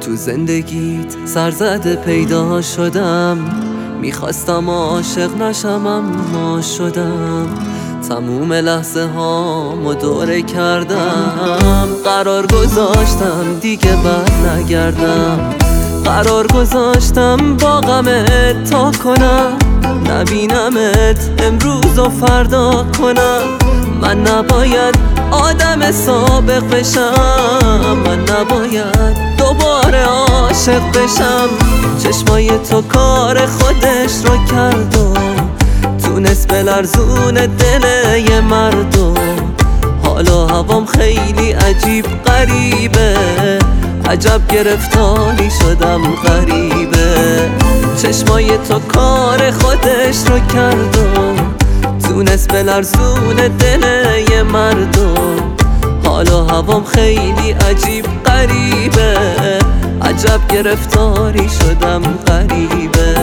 تو زندگیت سرزده پیدا شدم، میخواستم عاشق نشم اما شدم. تموم لحظه هامو دوره کردم، قرار گذاشتم دیگه بر نگردم. قرار گذاشتم با غمت تا کنم، نبینمت امروز و فردا کنم. من نباید آدم سابق بشم، من نباید دوباره عاشق بشم. چشمای تو کار خودش رو کرد و تونست بلرزون دل یه مردم. حالا هوام خیلی عجیب غریبه، عجب گرفتاری شدم غریبه. چشمای تو کار خودش رو کرد و تونست بلرزون دل یه مردم. حالا هوام خیلی عجیب غریبه، عجب گرفتاری شدم غریبه.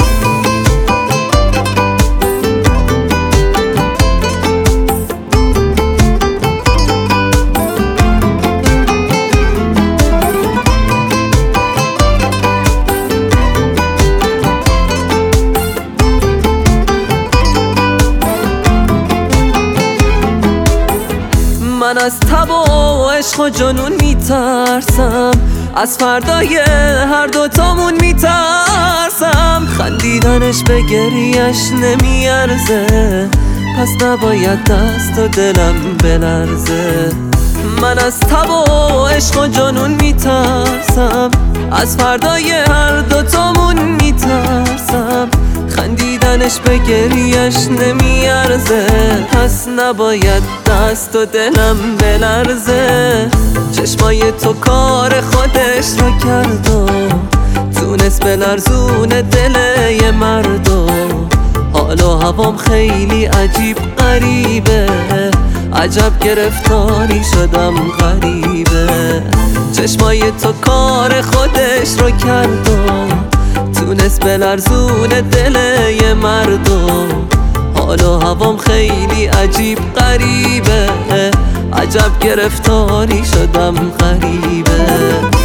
من از تب و عشق و جنون میترسم، از فردای هر دوتامون میترسم. خندیدنش به گریه‌اش نمیارزه، پس نباید دست و دلم بلرزه. من از تب و عشق و جنون میترسم، از فردای هر دوتامون میترسم. خندیدنش به گریه‌اش نمیارزه، پس نباید دست و دلم بلرزه. چشمای تو کار خودش رو کرد و تونست بلرزون دل یه مردم. حالا هوام خیلی عجیب غریبه، عجب گرفتاری شدم غریبه. چشمای تو کار خودش رو کرد و تونست بلرزون دل یه مردم. حالا هوام خیلی عجیب غریبه، عجب گرفتاری شدم غریبه.